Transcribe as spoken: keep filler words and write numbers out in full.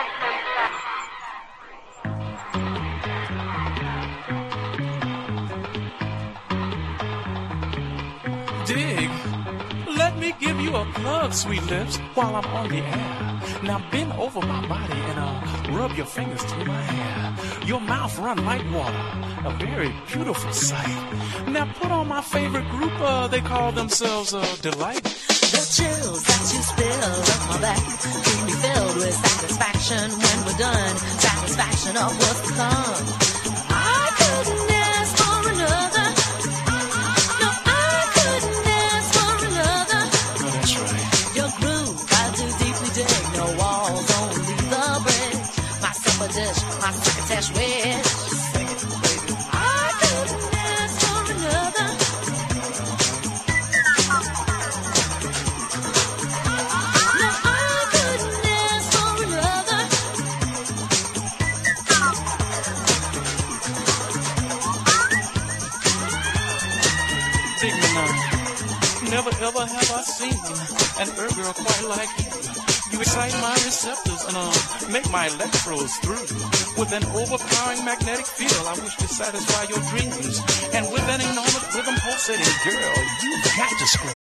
Dig. Let me give you a plug, sweet lips, while I'm on the air. Now bend over my body and uh, rub your fingers through my hair. Your mouth run like water, a very beautiful sight. Now put on my favorite group, uh, they call themselves uh, Delight. The chills that you spill up my back keep me filled with satisfaction when we're done. Satisfaction of what's to come. I couldn't ask for another. No, I couldn't ask for another. Oh, that's right. Your groove, I do deeply dig. No walls, only the bridge. My supper dish, my crocketesh wish. Sing it, baby. I couldn't ask for another. No, I couldn't ask for another. Dig me now. Never ever have I seen an herb girl quite like you. You excite my receptors and uh, make my electrodes through. With an overpowering magnetic field, I wish to satisfy your dreams. And with an enormous rhythm pulsating, girl, you got to scream.